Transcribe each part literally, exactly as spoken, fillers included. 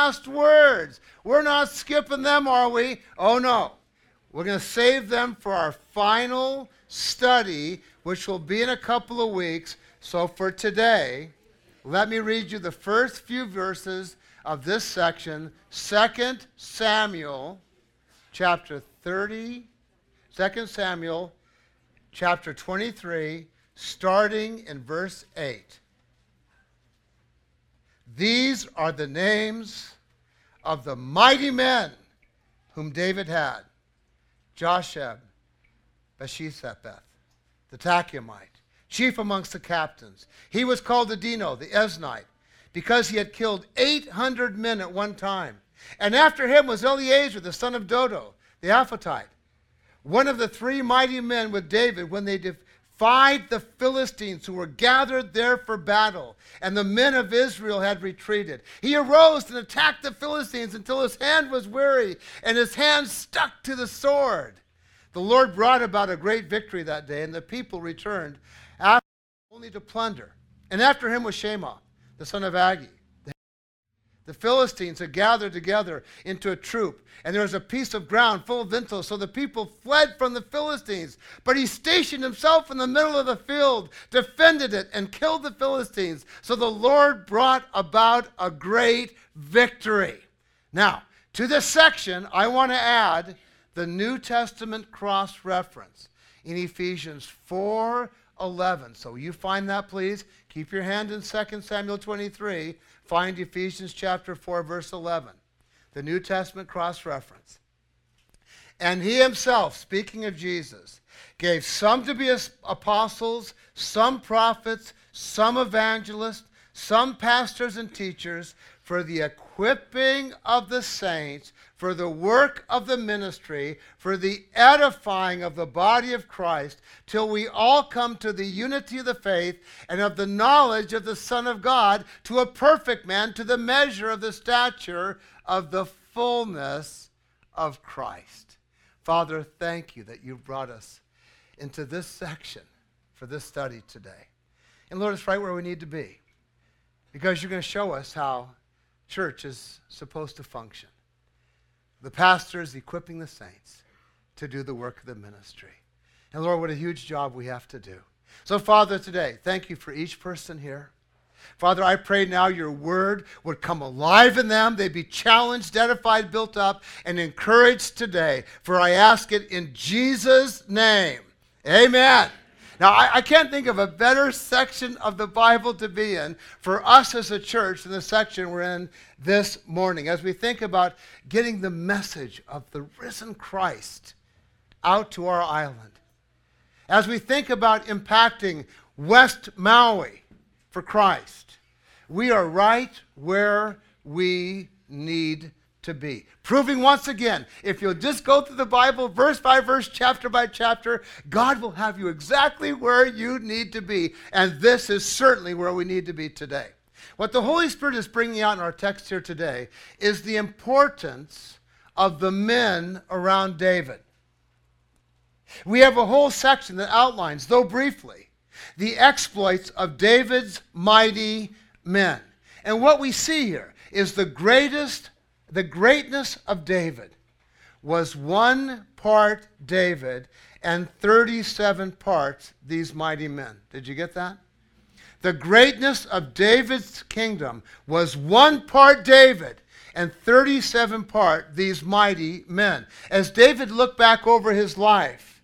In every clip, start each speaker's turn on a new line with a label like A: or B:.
A: last words. We're not skipping them, are we? Oh, no. We're going to save them for our final study, which will be in a couple of weeks. So for today, let me read you the first few verses of this section, Second Samuel chapter thirty, Second Samuel chapter twenty-three, starting in verse eight. These are the names of the mighty men whom David had: Josheb, Beshethebeth, the Tachumite, chief amongst the captains. He was called Adino, the Eznite, because he had killed eight hundred men at one time. And after him was Eleazar, the son of Dodo, the Aphatite, one of the three mighty men with David when they defied the Philistines who were gathered there for battle, and the men of Israel had retreated. He arose and attacked the Philistines until his hand was weary, and his hand stuck to the sword. The Lord brought about a great victory that day, and the people returned after only to plunder. And after him was Shema, the son of Agi. The Philistines had gathered together into a troop, and there was a piece of ground full of lentils, so the people fled from the Philistines. But he stationed himself in the middle of the field, defended it, and killed the Philistines. So the Lord brought about a great victory. Now, to this section, I want to add the New Testament cross-reference in Ephesians four eleven. So you find that, please. Keep your hand in Second Samuel twenty-three. Find Ephesians chapter four, verse eleven. The New Testament cross-reference. And he himself, speaking of Jesus, gave some to be apostles, some prophets, some evangelists, some pastors and teachers, for the equipping of the saints, for the work of the ministry, for the edifying of the body of Christ, till we all come to the unity of the faith and of the knowledge of the Son of God, to a perfect man, to the measure of the stature of the fullness of Christ. Father, thank you that you've brought us into this section for this study today. And Lord, it's right where we need to be, because you're going to show us how church is supposed to function. The pastor is equipping the saints to do the work of the ministry. And Lord, what a huge job we have to do. So Father, today, thank you for each person here. Father, I pray now your word would come alive in them. They'd be challenged, edified, built up, and encouraged today. For I ask it in Jesus' name. Amen. Now, I, I can't think of a better section of the Bible to be in for us as a church than the section we're in this morning, as we think about getting the message of the risen Christ out to our island. As we think about impacting West Maui for Christ, we are right where we need to be. Proving once again, if you'll just go through the Bible verse by verse, chapter by chapter, God will have you exactly where you need to be. And this is certainly where we need to be today. What the Holy Spirit is bringing out in our text here today is the importance of the men around David. We have a whole section that outlines, though briefly, the exploits of David's mighty men. And what we see here is the greatest The greatness of David was one part David and thirty-seven parts these mighty men. Did you get that? The greatness of David's kingdom was one part David and thirty-seven part these mighty men. As David looked back over his life,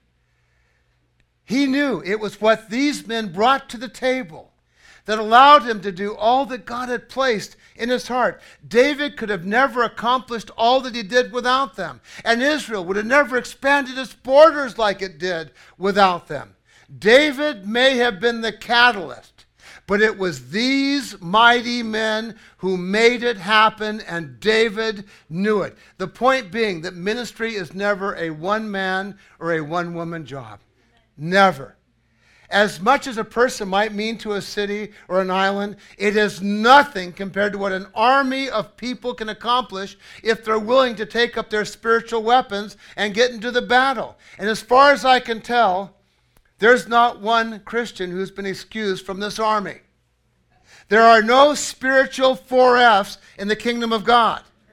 A: he knew it was what these men brought to the table that allowed him to do all that God had placed in his heart. David could have never accomplished all that he did without them. And Israel would have never expanded its borders like it did without them. David may have been the catalyst, but it was these mighty men who made it happen, and David knew it. The point being that ministry is never a one-man or a one-woman job. Never. As much as a person might mean to a city or an island, it is nothing compared to what an army of people can accomplish if they're willing to take up their spiritual weapons and get into the battle. And as far as I can tell, there's not one Christian who's been excused from this army. There are no spiritual four F's in the kingdom of God.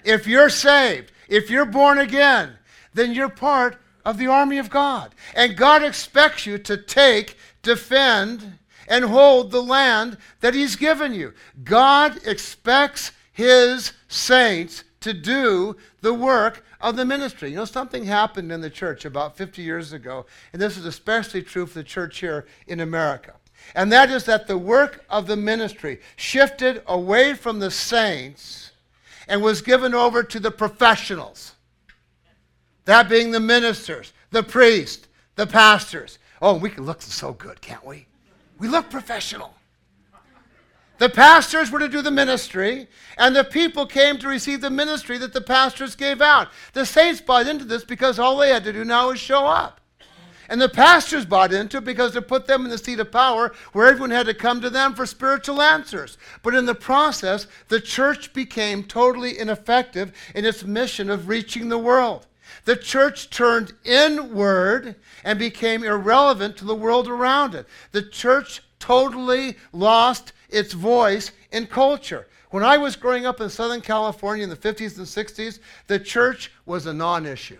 A: If you're saved, if you're born again, then you're part of the army of God. And God expects you to take, defend, and hold the land that he's given you. God expects his saints to do the work of the ministry. You know, something happened in the church about fifty years ago, and this is especially true for the church here in America. And that is that the work of the ministry shifted away from the saints and was given over to the professionals. That being the ministers, the priests, the pastors. Oh, we can look so good, can't we? We look professional. The pastors were to do the ministry, and the people came to receive the ministry that the pastors gave out. The saints bought into this because all they had to do now was show up. And the pastors bought into it because it put them in the seat of power where everyone had to come to them for spiritual answers. But in the process, the church became totally ineffective in its mission of reaching the world. The church turned inward and became irrelevant to the world around it. The church totally lost its voice in culture. When I was growing up in Southern California in the fifties and sixties, the church was a non-issue.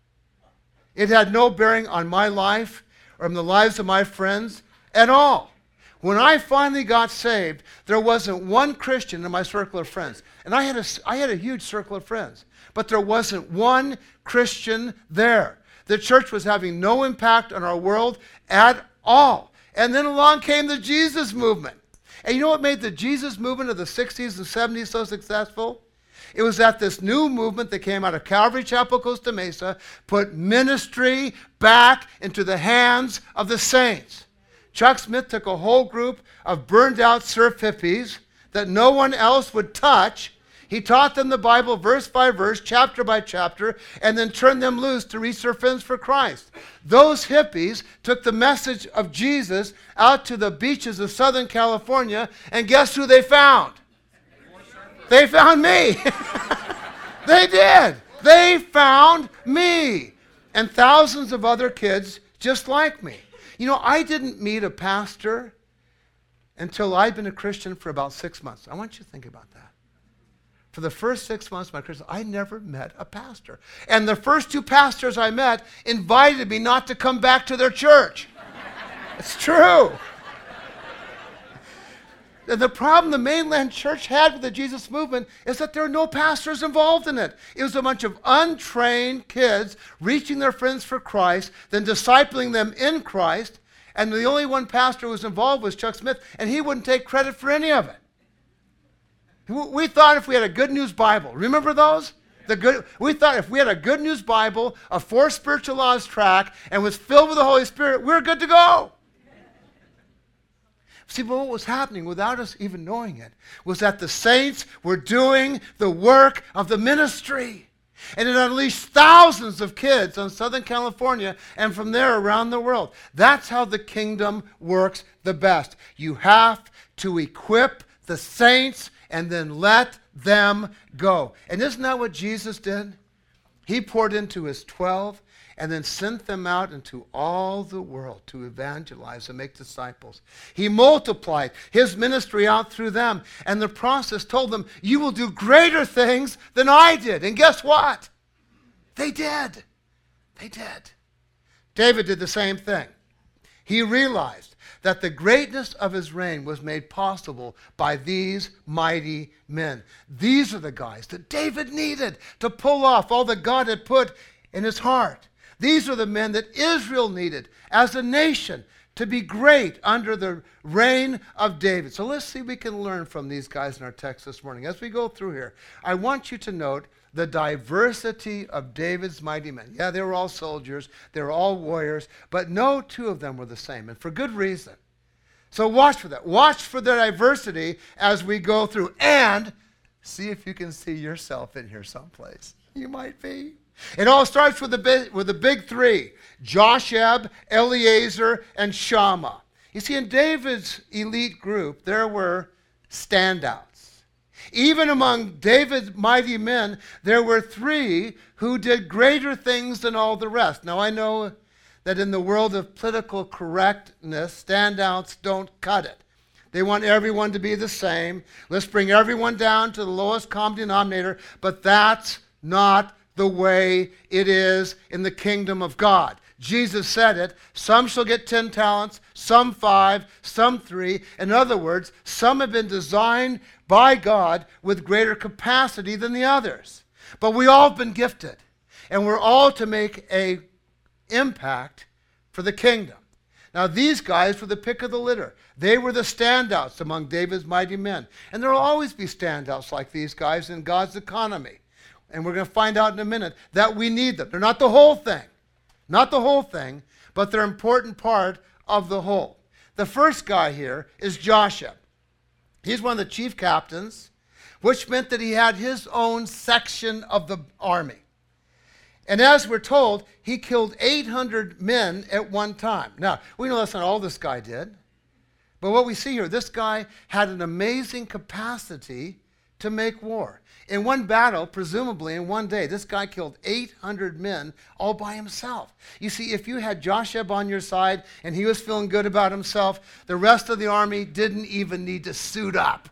A: It had no bearing on my life or on the lives of my friends at all. When I finally got saved, there wasn't one Christian in my circle of friends. And I had a, I had a huge circle of friends, but there wasn't one Christian there. The church was having no impact on our world at all. And then along came the Jesus movement. And you know what made the Jesus movement of the sixties and seventies so successful? It was that this new movement that came out of Calvary Chapel, Costa Mesa, put ministry back into the hands of the saints. Chuck Smith took a whole group of burned out surf hippies that no one else would touch. He taught them the Bible verse by verse, chapter by chapter, and then turned them loose to reach their friends for Christ. Those hippies took the message of Jesus out to the beaches of Southern California, and guess who they found? They found me. They did. They found me. And thousands of other kids just like me. You know, I didn't meet a pastor until I'd been a Christian for about six months. I want you to think about that. For the first six months of my Christian, I never met a pastor. And the first two pastors I met invited me not to come back to their church. It's true. And the problem the mainland church had with the Jesus movement is that there are no pastors involved in it. It was a bunch of untrained kids reaching their friends for Christ, then discipling them in Christ, and the only one pastor who was involved was Chuck Smith, and he wouldn't take credit for any of it. We thought if we had a Good News Bible, remember those? The good, we thought if we had a Good News Bible, a Four Spiritual Laws tract, and was filled with the Holy Spirit, we were good to go. See, but what was happening without us even knowing it was that the saints were doing the work of the ministry. And it unleashed thousands of kids on Southern California and from there around the world. That's how the kingdom works the best. You have to equip the saints and then let them go. And isn't that what Jesus did? He poured into his twelve and then sent them out into all the world to evangelize and make disciples. He multiplied his ministry out through them, and the process told them, you will do greater things than I did. And guess what? They did. They did. David did the same thing. He realized that the greatness of his reign was made possible by these mighty men. These are the guys that David needed to pull off all that God had put in his heart. These are the men that Israel needed as a nation to be great under the reign of David. So let's see if we can learn from these guys in our text this morning. As we go through here, I want you to note the diversity of David's mighty men. Yeah, they were all soldiers. They were all warriors. But no two of them were the same, and for good reason. So watch for that. Watch for the diversity as we go through. And see if you can see yourself in here someplace. You might be. It all starts with the big, with the big three, Josheb, Eleazar, and Shammah. You see, in David's elite group, there were standouts. Even among David's mighty men, there were three who did greater things than all the rest. Now, I know that in the world of political correctness, standouts don't cut it. They want everyone to be the same. Let's bring everyone down to the lowest common denominator. But that's not the way it is in the kingdom of God. Jesus said it. Some shall get ten talents, some five, some three. In other words, some have been designed by God with greater capacity than the others. But we all have been gifted. And we're all to make an impact for the kingdom. Now, these guys were the pick of the litter. They were the standouts among David's mighty men. And there will always be standouts like these guys in God's economy. And we're going to find out in a minute that we need them. They're not the whole thing. Not the whole thing, but they're an important part of the whole. The first guy here is Joshua. He's one of the chief captains, which meant that he had his own section of the army. And as we're told, he killed eight hundred men at one time. Now, we know that's not all this guy did. But what we see here, this guy had an amazing capacity to make war. In one battle, presumably in one day, this guy killed eight hundred men all by himself. You see, if you had Joshua on your side and he was feeling good about himself, the rest of the army didn't even need to suit up.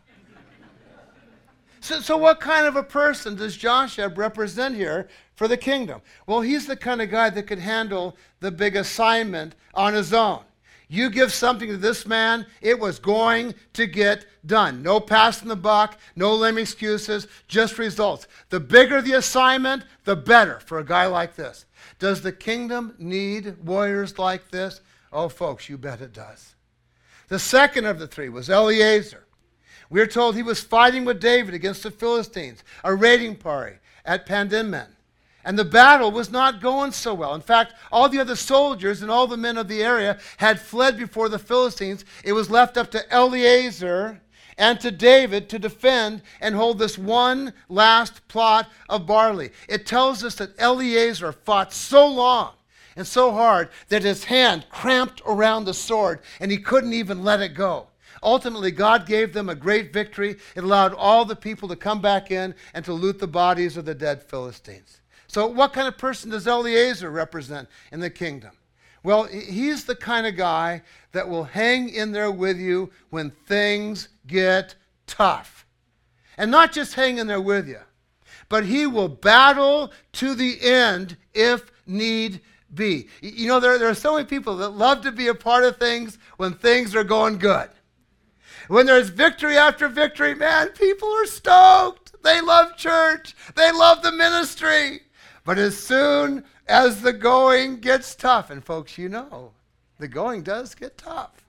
A: So, so what kind of a person does Joshua represent here for the kingdom? Well, he's the kind of guy that could handle the big assignment on his own. You give something to this man, it was going to get done. No passing the buck, no lame excuses, just results. The bigger the assignment, the better for a guy like this. Does the kingdom need warriors like this? Oh, folks, you bet it does. The second of the three was Eleazar. We are told he was fighting with David against the Philistines, a raiding party at Pandimmen. And the battle was not going so well. In fact, all the other soldiers and all the men of the area had fled before the Philistines. It was left up to Eleazar and to David to defend and hold this one last plot of barley. It tells us that Eleazar fought so long and so hard that his hand cramped around the sword and he couldn't even let it go. Ultimately, God gave them a great victory. It allowed all the people to come back in and to loot the bodies of the dead Philistines. So what kind of person does Eleazar represent in the kingdom? Well, he's the kind of guy that will hang in there with you when things get tough. And not just hang in there with you, but he will battle to the end if need be. You know, there, there are so many people that love to be a part of things when things are going good. When there's victory after victory, man, people are stoked. They love church. They love the ministry. But as soon as the going gets tough, and folks, you know, the going does get tough.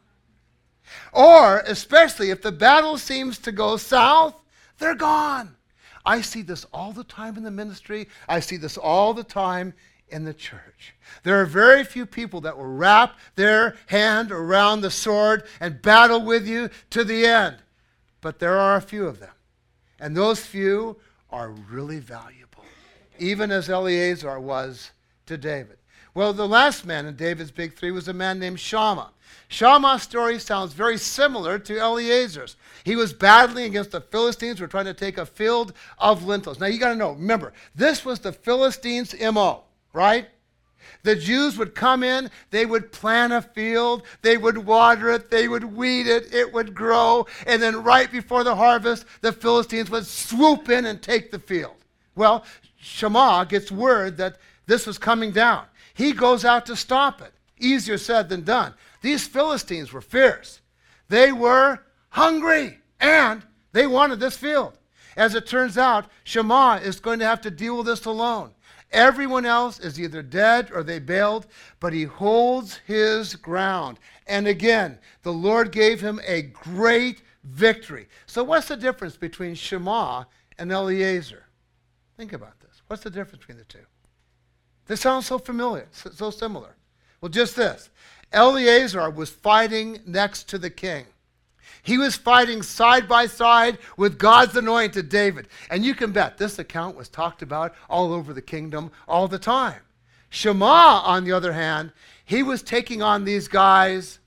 A: Or, especially if the battle seems to go south, they're gone. I see this all the time in the ministry. I see this all the time in the church. There are very few people that will wrap their hand around the sword and battle with you to the end. But there are a few of them. And those few are really valuable. Even as Eleazar was to David. Well, the last man in David's big three was a man named Shammah. Shammah's story sounds very similar to Eleazar's. He was battling against the Philistines who were trying to take a field of lentils. Now, you got to know, remember, this was the Philistines' M O, right? The Jews would come in, they would plant a field, they would water it, they would weed it, it would grow, and then right before the harvest, the Philistines would swoop in and take the field. Well, Shammah gets word that this was coming down. He goes out to stop it. Easier said than done. These Philistines were fierce. They were hungry, and they wanted this field. As it turns out, Shammah is going to have to deal with this alone. Everyone else is either dead or they bailed, but he holds his ground. And again, the Lord gave him a great victory. So what's the difference between Shammah and Eleazar? Think about this. What's the difference between the two? They sound so familiar, so, so similar. Well, just this. Eleazar was fighting next to the king. He was fighting side by side with God's anointed David. And you can bet this account was talked about all over the kingdom all the time. Shammah, on the other hand, he was taking on these guys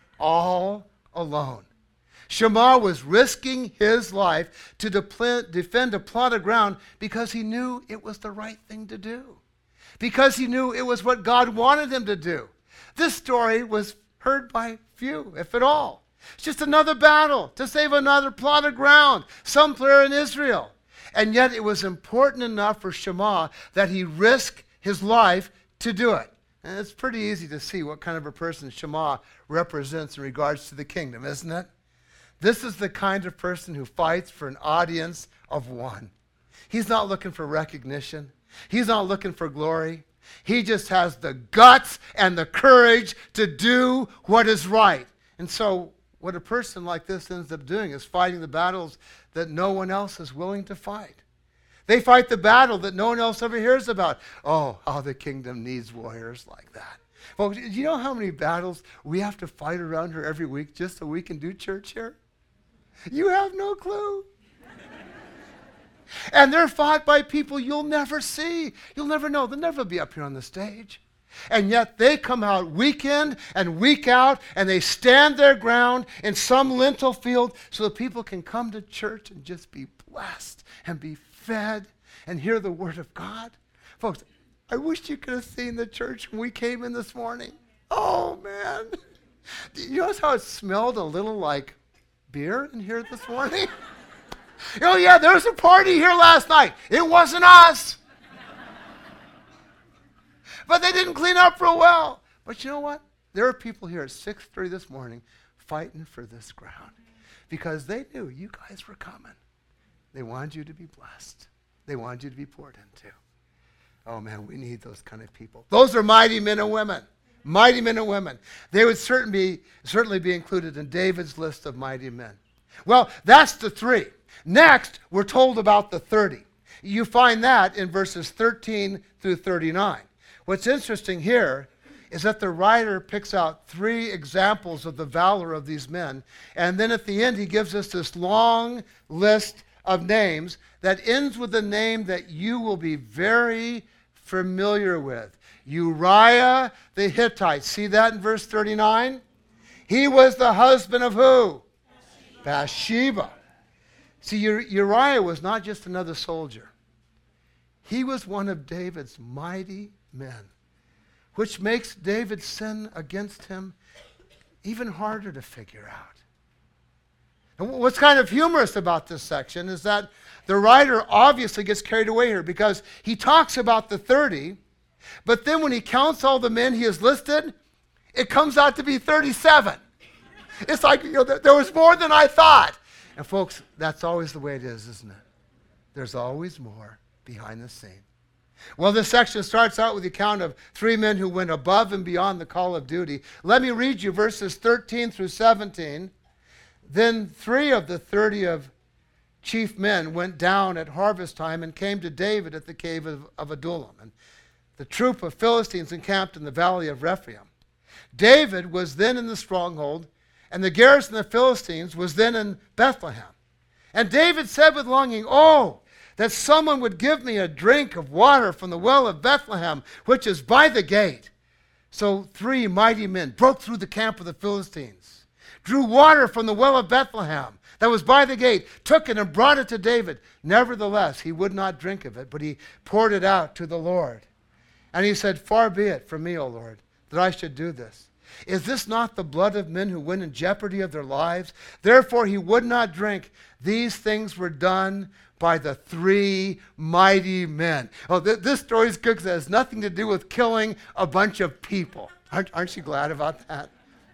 A: all alone. Shammah was risking his life to de- defend a plot of ground because he knew it was the right thing to do. Because he knew it was what God wanted him to do. This story was heard by few, if at all. It's just another battle to save another plot of ground somewhere in Israel. And yet it was important enough for Shammah that he risk his life to do it. And it's pretty easy to see what kind of a person Shammah represents in regards to the kingdom, isn't it? This is the kind of person who fights for an audience of one. He's not looking for recognition. He's not looking for glory. He just has the guts and the courage to do what is right. And so what a person like this ends up doing is fighting the battles that no one else is willing to fight. They fight the battle that no one else ever hears about. Oh, how the kingdom needs warriors like that. Folks, do you know how many battles we have to fight around here every week just so we can do church here? You have no clue. And they're fought by people you'll never see. You'll never know. They'll never be up here on the stage. And yet they come out week in and week out, and they stand their ground in some lentil field so that people can come to church and just be blessed and be fed and hear the word of God. Folks, I wish you could have seen the church when we came in this morning. Oh, man. You notice how it smelled a little like beer in here this morning? Oh, yeah, there was a party here last night. It wasn't us. But they didn't clean up real well. But you know what? There are people here at six thirty this morning fighting for this ground because they knew you guys were coming. They wanted you to be blessed. They wanted you to be poured into. Oh, man, we need those kind of people. Those are mighty men and women. Mighty men and women. They would certainly be, certainly be included in David's list of mighty men. Well, that's the three. Next, we're told about the thirty. You find that in verses thirteen through thirty-nine. What's interesting here is that the writer picks out three examples of the valor of these men, and then at the end he gives us this long list of names that ends with a name that you will be very familiar with. Uriah the Hittite. See that in verse thirty-nine? He was the husband of who? Bathsheba. Bathsheba. See, Uriah was not just another soldier. He was one of David's mighty men, which makes David's sin against him even harder to figure out. And what's kind of humorous about this section is that the writer obviously gets carried away here because he talks about the thirty, but then when he counts all the men he has listed, it comes out to be thirty-seven. It's like, you know, there was more than I thought. And folks, that's always the way it is, isn't it? There's always more behind the scene. Well, this section starts out with the account of three men who went above and beyond the call of duty. Let me read you verses thirteen through seventeen. Then three of the thirty of chief men went down at harvest time and came to David at the cave of, of Adullam. And the troop of Philistines encamped in the valley of Rephaim. David was then in the stronghold, and the garrison of the Philistines was then in Bethlehem. And David said with longing, "Oh, that someone would give me a drink of water from the well of Bethlehem, which is by the gate." So three mighty men broke through the camp of the Philistines, drew water from the well of Bethlehem that was by the gate, took it and brought it to David. Nevertheless, he would not drink of it, but he poured it out to the Lord. And he said, "Far be it from me, O Lord, that I should do this. Is this not the blood of men who went in jeopardy of their lives?" Therefore he would not drink. These things were done by the three mighty men. Oh, th- this story is good because it has nothing to do with killing a bunch of people. Aren't, aren't you glad about that?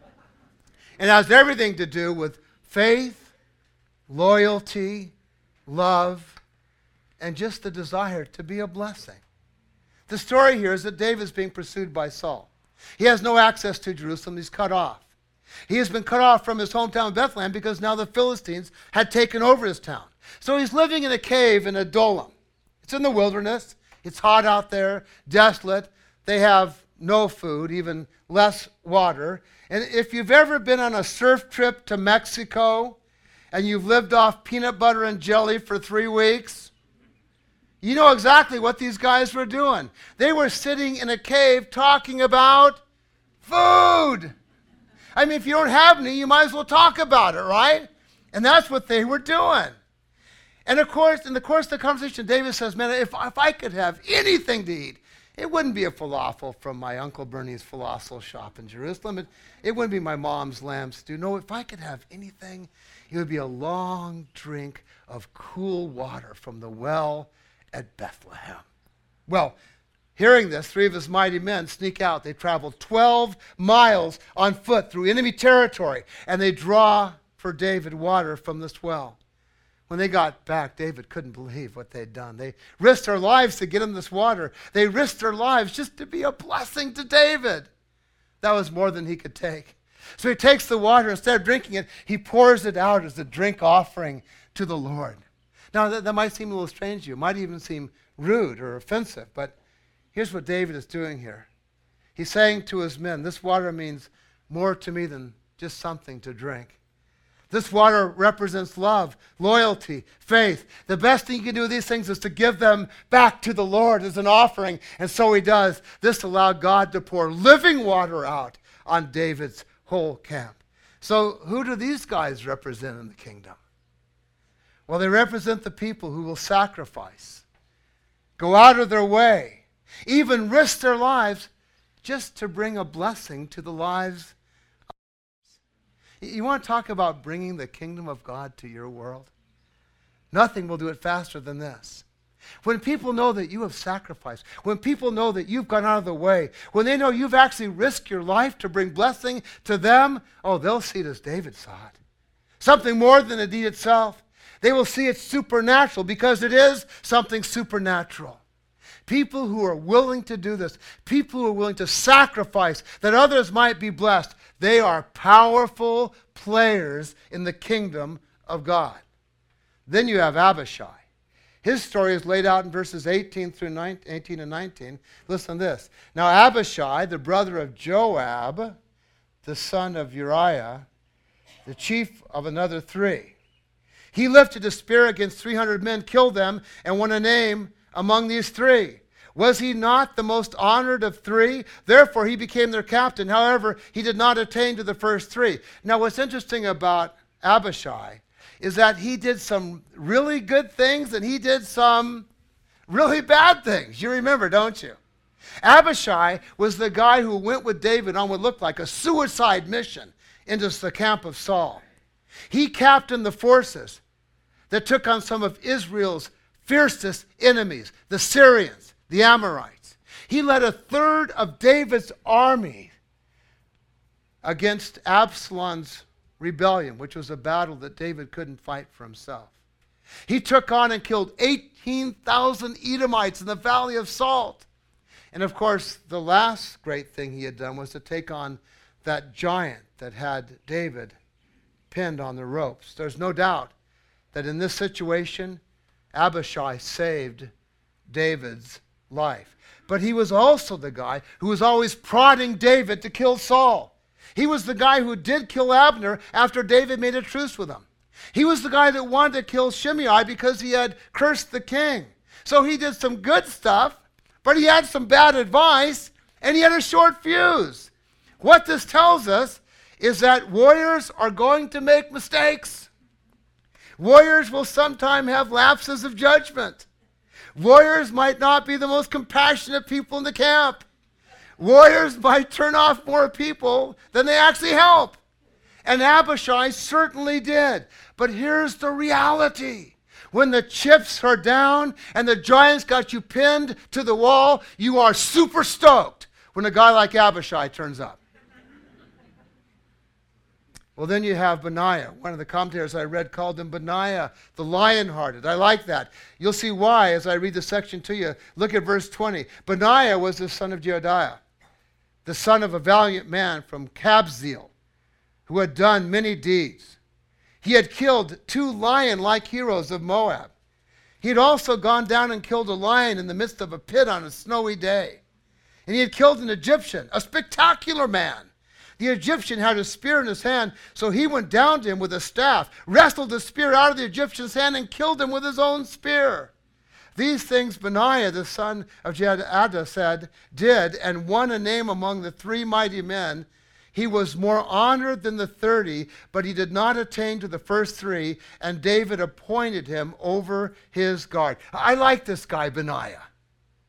A: It has everything to do with faith, loyalty, love, and just the desire to be a blessing. The story here is that David is being pursued by Saul. He has no access to Jerusalem. He's cut off. He has been cut off from his hometown Bethlehem because now the Philistines had taken over his town. So he's living in a cave in Adullam. It's in the wilderness. It's hot out there, desolate. They have no food, even less water. And if you've ever been on a surf trip to Mexico and you've lived off peanut butter and jelly for three weeks, you know exactly what these guys were doing. They were sitting in a cave talking about food. I mean, if you don't have any, you might as well talk about it, right? And that's what they were doing. And of course, in the course of the conversation, David says, "Man, if, if I could have anything to eat, It wouldn't be a falafel from my Uncle Bernie's falafel shop in Jerusalem. It, it wouldn't be my mom's lamb stew. No, if I could have anything, it would be a long drink of cool water from the well at Bethlehem. Well, hearing this, three of his mighty men sneak out. They travel twelve miles on foot through enemy territory, and they draw for David water from this well. When they got back, David couldn't believe what they'd done. They risked their lives to get him this water. They risked their lives just to be a blessing to David. That was more than he could take. So he takes the water. Instead of drinking it, he pours it out as a drink offering to the Lord. Now, that, that might seem a little strange to you. It might even seem rude or offensive. But here's what David is doing here. He's saying to his men, this water means more to me than just something to drink. This water represents love, loyalty, faith. The best thing you can do with these things is to give them back to the Lord as an offering. And so he does. This allowed God to pour living water out on David's whole camp. So who do these guys represent in the kingdom? Well, they represent the people who will sacrifice, go out of their way, even risk their lives just to bring a blessing to the lives. You want to talk about bringing the kingdom of God to your world? Nothing will do it faster than this. When people know that you have sacrificed, when people know that you've gone out of the way, when they know you've actually risked your life to bring blessing to them, oh, they'll see it as David saw it. Something more than the deed itself. They will see it supernatural because it is something supernatural. People who are willing to do this, people who are willing to sacrifice that others might be blessed, they are powerful players in the kingdom of God. Then you have Abishai. His story is laid out in verses eighteen through nineteen, eighteen and nineteen. Listen to this. Now Abishai, the brother of Joab, the son of Uriah, the chief of another three, he lifted a spear against three hundred men, killed them, and won a name among these three. Was he not the most honored of three? Therefore he became their captain. However, he did not attain to the first three. Now what's interesting about Abishai is that he did some really good things and he did some really bad things. You remember, don't you? Abishai was the guy who went with David on what looked like a suicide mission into the camp of Saul. He captained the forces that took on some of Israel's fiercest enemies, the Syrians, the Amorites. He led a third of David's army against Absalom's rebellion, which was a battle that David couldn't fight for himself. He took on and killed eighteen thousand Edomites in the Valley of Salt. And of course, the last great thing he had done was to take on that giant that had David pinned on the ropes. There's no doubt that in this situation, Abishai saved David's life. But he was also the guy who was always prodding David to kill Saul. He was the guy who did kill Abner after David made a truce with him. He was the guy that wanted to kill Shimei because he had cursed the king. So he did some good stuff, but he had some bad advice, and he had a short fuse. What this tells us is that warriors are going to make mistakes. Warriors will sometimes have lapses of judgment. Warriors might not be the most compassionate people in the camp. Warriors might turn off more people than they actually help. And Abishai certainly did. But here's the reality. When the chips are down and the giants got you pinned to the wall, you are super stoked when a guy like Abishai turns up. Well, then you have Benaiah. One of the commentators I read called him Benaiah, the lion-hearted. I like that. You'll see why as I read the section to you. Look at verse twenty. Benaiah was the son of Jehoiada, the son of a valiant man from Kabzeel, who had done many deeds. He had killed two lion-like heroes of Moab. He had also gone down and killed a lion in the midst of a pit on a snowy day. And he had killed an Egyptian, a spectacular man. The Egyptian had a spear in his hand, so he went down to him with a staff, wrestled the spear out of the Egyptian's hand, and killed him with his own spear. These things Benaiah, the son of Jehoiada, said, did, and won a name among the three mighty men. He was more honored than the thirty, but he did not attain to the first three, and David appointed him over his guard. I like this guy, Benaiah.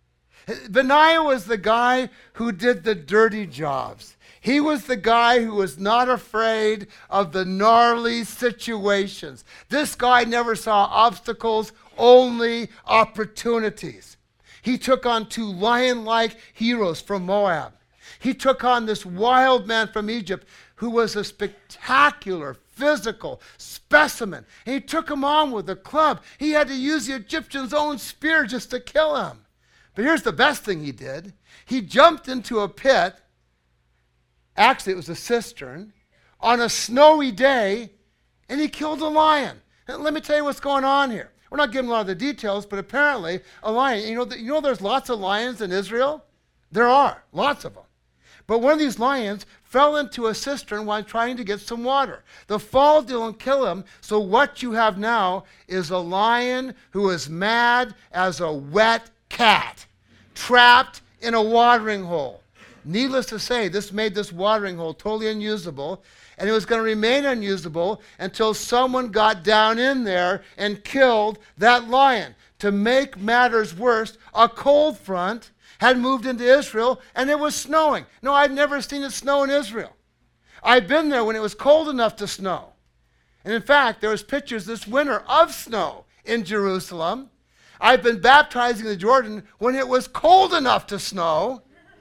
A: Benaiah was the guy who did the dirty jobs. He was the guy who was not afraid of the gnarly situations. This guy never saw obstacles, only opportunities. He took on two lion-like heroes from Moab. He took on this wild man from Egypt who was a spectacular physical specimen. And he took him on with a club. He had to use the Egyptian's own spear just to kill him. But here's the best thing he did. He jumped into a pit. Actually, it was a cistern on a snowy day, and he killed a lion. And let me tell you what's going on here. We're not giving a lot of the details, but apparently a lion, you know, you know there's lots of lions in Israel? There are, lots of them. But one of these lions fell into a cistern while trying to get some water. The fall didn't kill him, so what you have now is a lion who is mad as a wet cat, trapped in a watering hole. Needless to say, this made this watering hole totally unusable, and it was going to remain unusable until someone got down in there and killed that lion. To make matters worse, a cold front had moved into Israel, and it was snowing. No, I've never seen it snow in Israel. I've been there when it was cold enough to snow. And in fact, there was pictures this winter of snow in Jerusalem. I've been baptizing the Jordan when it was cold enough to snow.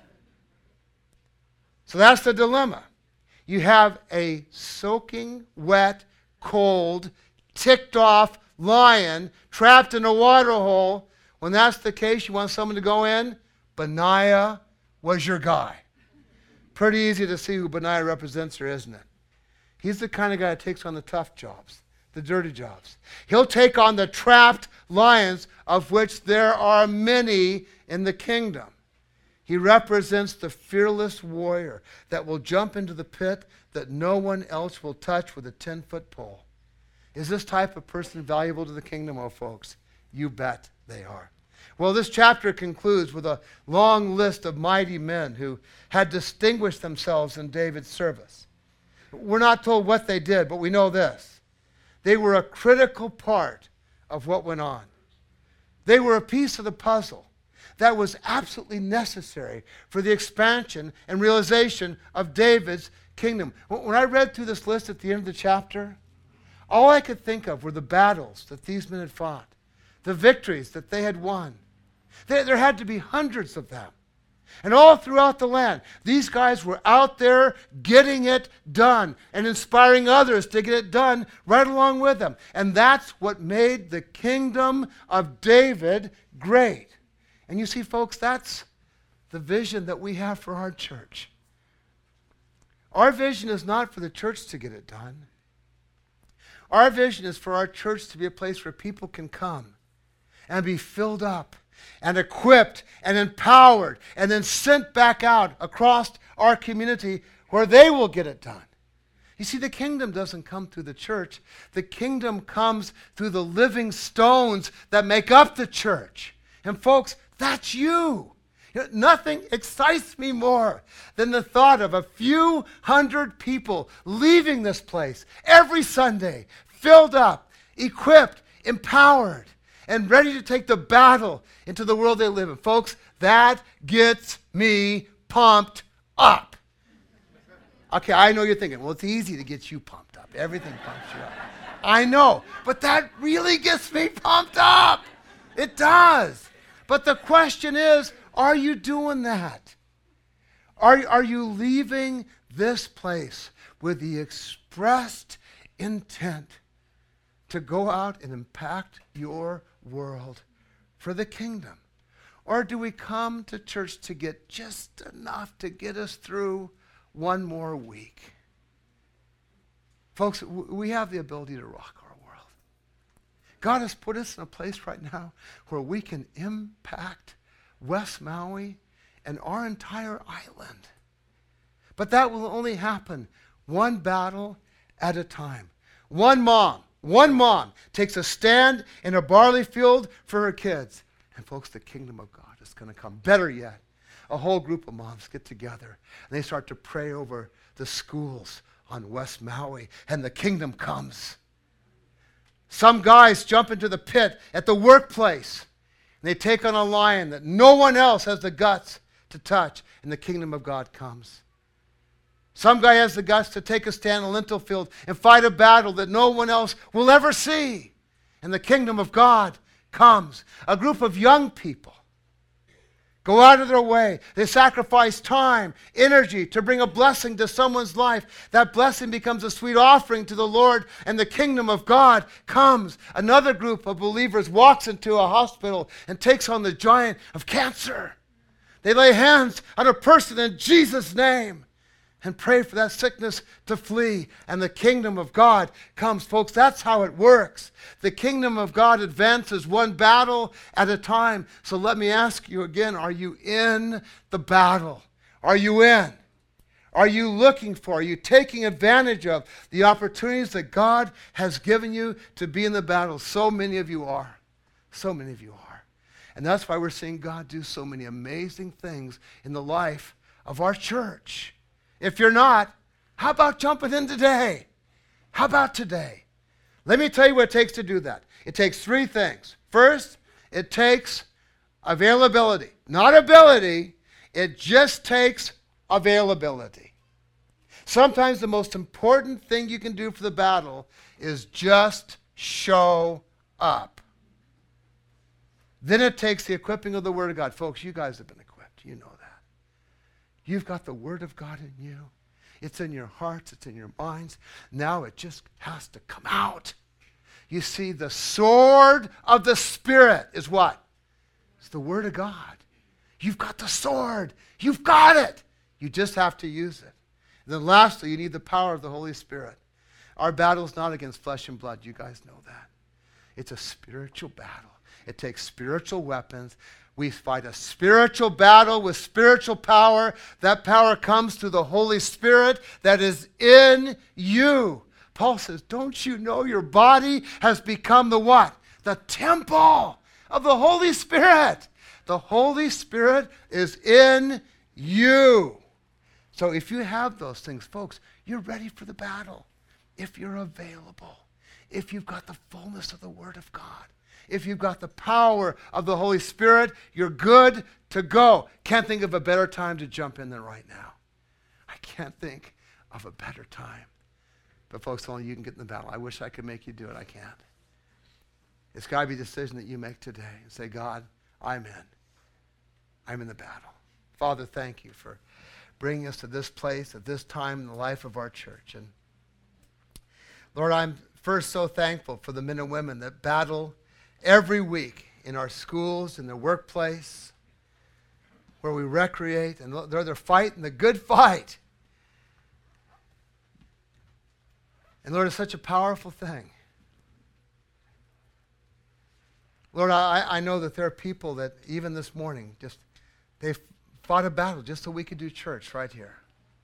A: So that's the dilemma. You have a soaking, wet, cold, ticked off lion trapped in a water hole. When that's the case, you want someone to go in? Benaiah was your guy. Pretty easy to see who Benaiah represents here, isn't it? He's the kind of guy that takes on the tough jobs, the dirty jobs. He'll take on the trapped lions, of which there are many in the kingdom. He represents the fearless warrior that will jump into the pit that no one else will touch with a ten-foot pole. Is this type of person valuable to the kingdom, oh folks? You bet they are. Well, this chapter concludes with a long list of mighty men who had distinguished themselves in David's service. We're not told what they did, but we know this. They were a critical part of what went on. They were a piece of the puzzle that was absolutely necessary for the expansion and realization of David's kingdom. When I read through this list at the end of the chapter, all I could think of were the battles that these men had fought, the victories that they had won. There, there had to be hundreds of them. And all throughout the land, these guys were out there getting it done and inspiring others to get it done right along with them. And that's what made the kingdom of David great. And you see, folks, that's the vision that we have for our church. Our vision is not for the church to get it done. Our vision is for our church to be a place where people can come and be filled up and equipped and empowered and then sent back out across our community where they will get it done. You see, the kingdom doesn't come through the church. The kingdom comes through the living stones that make up the church. And folks, that's you. You know, nothing excites me more than the thought of a few hundred people leaving this place every Sunday, filled up, equipped, empowered, and ready to take the battle into the world they live in. Folks, that gets me pumped up. Okay, I know you're thinking, well, it's easy to get you pumped up. Everything pumps you up. I know, but that really gets me pumped up. It does. But the question is, are you doing that? Are, are you leaving this place with the expressed intent to go out and impact your world for the kingdom? Or do we come to church to get just enough to get us through one more week? Folks, we have the ability to rock our world. God has put us in a place right now where we can impact West Maui and our entire island. But that will only happen one battle at a time. One mom, one mom takes a stand in a barley field for her kids. And folks, the kingdom of God is going to come. Better yet, a whole group of moms get together and they start to pray over the schools on West Maui, and the kingdom comes. Some guys jump into the pit at the workplace. And they take on a lion that no one else has the guts to touch, and the kingdom of God comes. Some guy has the guts to take a stand in a lentil field and fight a battle that no one else will ever see, and the kingdom of God comes. A group of young people go out of their way. They sacrifice time, energy to bring a blessing to someone's life. That blessing becomes a sweet offering to the Lord, and the kingdom of God comes. Another group of believers walks into a hospital and takes on the giant of cancer. They lay hands on a person in Jesus' name and pray for that sickness to flee, and the kingdom of God comes. Folks, that's how it works. The kingdom of God advances one battle at a time. So let me ask you again, are you in the battle? Are you in? Are you looking for, are you taking advantage of the opportunities that God has given you to be in the battle? So many of you are. So many of you are. And that's why we're seeing God do so many amazing things in the life of our church. If you're not, how about jumping in today? How about today? Let me tell you what it takes to do that. It takes three things. First, it takes availability. Not ability, it just takes availability. Sometimes the most important thing you can do for the battle is just show up. Then it takes the equipping of the Word of God. Folks, you guys have been equipped. You know that. You've got the Word of God in you. It's in your hearts. It's in your minds. Now it just has to come out. You see, the sword of the Spirit is what? It's the Word of God. You've got the sword. You've got it. You just have to use it. And then lastly, you need the power of the Holy Spirit. Our battle is not against flesh and blood. You guys know that. It's a spiritual battle. It takes spiritual weapons. We fight a spiritual battle with spiritual power. That power comes through the Holy Spirit that is in you. Paul says, don't you know your body has become the what? The temple of the Holy Spirit. The Holy Spirit is in you. So if you have those things, folks, you're ready for the battle. If you're available. If you've got the fullness of the Word of God. If you've got the power of the Holy Spirit, you're good to go. Can't think of a better time to jump in than right now. I can't think of a better time. But folks, only you can get in the battle. I wish I could make you do it. I can't. It's got to be a decision that you make today and say, God, I'm in. I'm in the battle. Father, thank you for bringing us to this place at this time in the life of our church. And Lord, I'm first so thankful for the men and women that battle every week in our schools, in the workplace, where we recreate, and they're, they're fighting the good fight. And Lord, it's such a powerful thing. Lord, I, I know that there are people that even this morning, just they've fought a battle just so we could do church right here.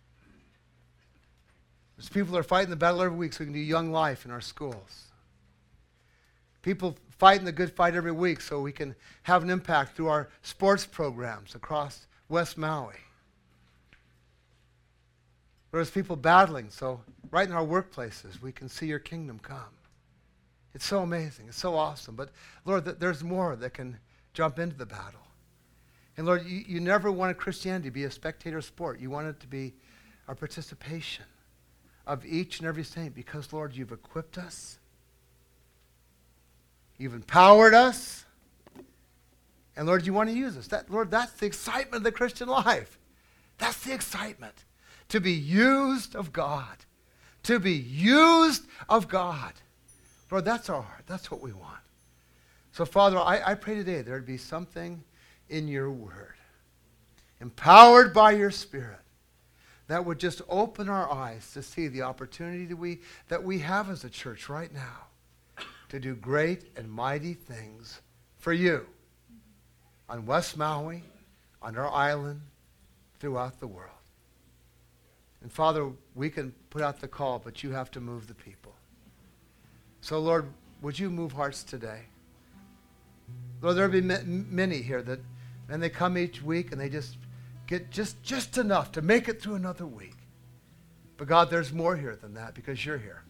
A: There's people that are fighting the battle every week so we can do Young Life in our schools. People fighting the good fight every week so we can have an impact through our sports programs across West Maui. There's people battling, so right in our workplaces we can see your kingdom come. It's so amazing. It's so awesome. But Lord, th- there's more that can jump into the battle. And Lord, you, you never wanted Christianity to be a spectator sport. You want it to be a participation of each and every saint because, Lord, you've equipped us. You've empowered us. And Lord, you want to use us. That, Lord, that's the excitement of the Christian life. That's the excitement. To be used of God. To be used of God. Lord, that's our heart. That's what we want. So, Father, I, I pray today there'd be something in your word, empowered by your Spirit, that would just open our eyes to see the opportunity that we, that we have as a church right now to do great and mighty things for you on West Maui, on our island, throughout the world. And Father, we can put out the call, but you have to move the people. So Lord, would you move hearts today? Lord, there'll be ma- many here that, and they come each week and they just get just, just enough to make it through another week. But God, there's more here than that because you're here.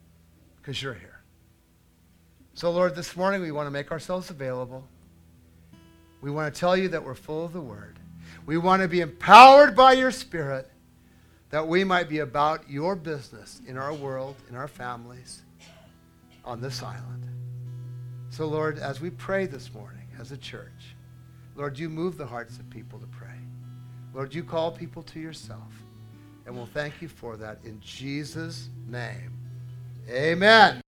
A: Because you're here. So Lord, this morning we want to make ourselves available. We want to tell you that we're full of the Word. We want to be empowered by your Spirit that we might be about your business in our world, in our families, on this island. So, Lord, as we pray this morning as a church, Lord, you move the hearts of people to pray. Lord, you call people to yourself. And we'll thank you for that in Jesus' name. Amen.